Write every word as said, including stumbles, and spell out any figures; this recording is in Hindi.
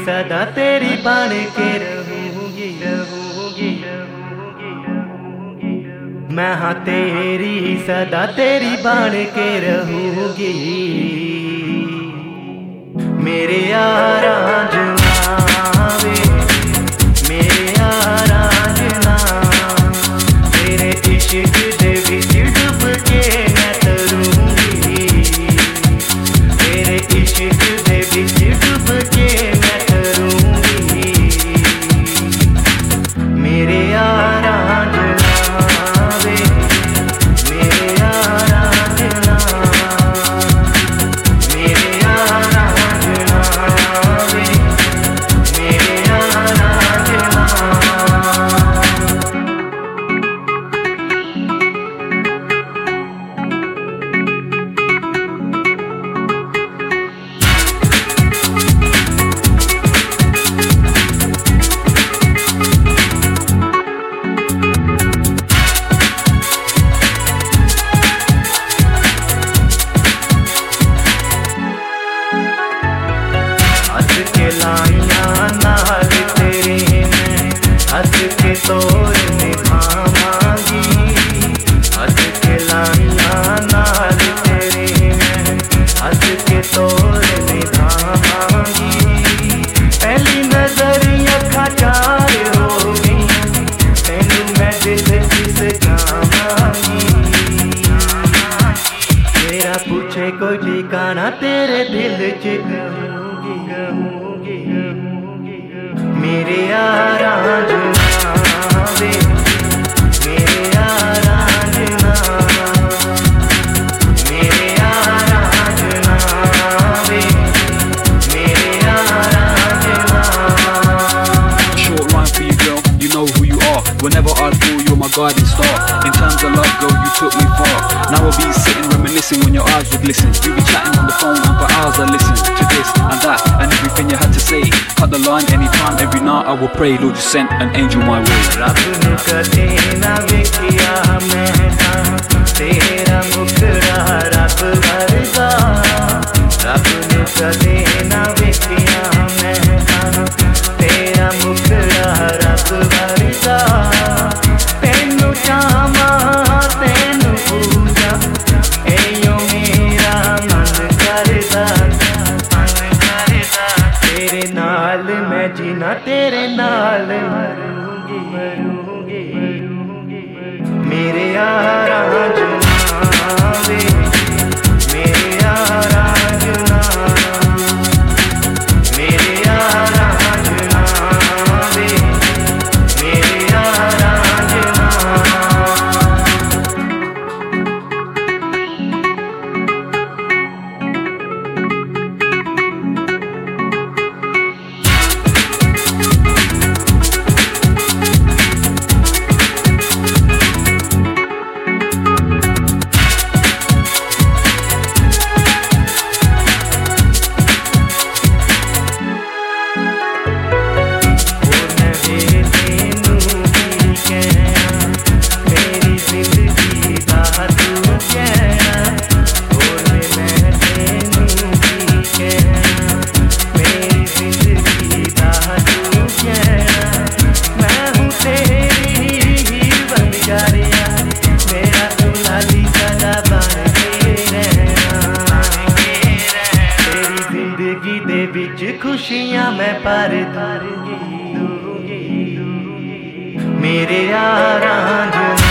सदा तेरी बन के रहूंगी रहूंगी मैं हाँ तेरी सदा तेरी बन के रहूंगी मेरे यारा वे मेरे यारा तेरे इश्क दे विच डुब के मैं तरूंगी तेरे इश्क दे विच डुब के मैं तरूंगी मेरे यारा वे मेरे यारा मेरे यारा वे मेरे यारा हंस के लाइयां नाल तेरे मैं हंस के तोर निभावांगी हंस के लाइयां नाल तेरे मैं हंस के तोर निभावांगी पहली नजर अखा चार हो गई तेनू मैं दिल किस जावांगी तेरा पूछे कोई ठिकाना तेरे दिल च मेरे यारा वे मेरे यारा मेरे यारा वे मेरे यारा Short line for you, girl, you know who you are. Whenever I fall, you're my guiding star. In terms of love, girl, you took me far. Now I'll be sitting reminiscing when your eyes would glisten. You be chatting on the phone and for hours I listen to this and that and everything you had to say. Cut the line anytime, every night I will pray. Lord, you sent an angel my way. रब नू कदे ना वेखिया मैं तां तेरा मुखड़ा रब वर्गा रब नू कदे ना वेखिया मैं तां तेरा मुखड़ा रब वर्गा तेनू चाहां तेनू पूजा एयो मेरा मन करदा मन करदा तेरे नाल मैं जीना तेरे नाल मरूंगी मरूंगी मेरे यारा वे मेरे यारा मेरे यारा वे मेरे यारा खुशियां मैं पर दूंगी मेरे यारा